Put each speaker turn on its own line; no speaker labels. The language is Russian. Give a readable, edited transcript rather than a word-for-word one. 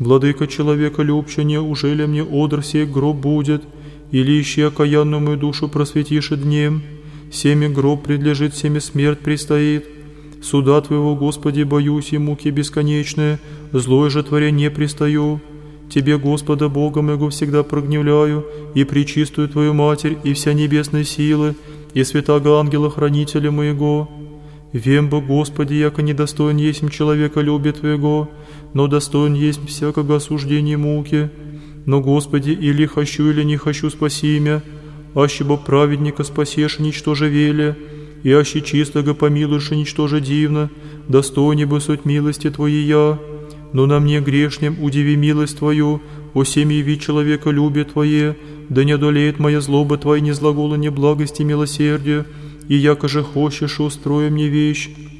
Владыка человека любче, ужели мне одр сей гроб будет, или ищи окаянную мою душу просветишь днем? Всеми гроб предлежит, всеми смерть предстоит. Суда Твоего, Господи, боюсь, и муки бесконечные, злое же творение пристаю. Тебе, Господа, Бога моего, всегда прогневляю, и пречистую Твою Матерь, и вся небесные силы, и святаго ангела хранителя моего. Вем бы, Господи, яко недостоин есмь человека любит Твоего, но достоин есть всякого осуждения муки. Но, Господи, или хочу, или не хочу, спаси меня, аще бы праведника спасешь, ничтоже веле, и аще чистого помилуешь, ничтоже дивно, достойней бы суть милости Твоей я. Но на мне грешнем удиви милость Твою, о всем яви человека любит Твое, да не одолеет моя злоба Твоя, не злагола, не благости, милосердия, и яко же хочешь, устрой мне вещь,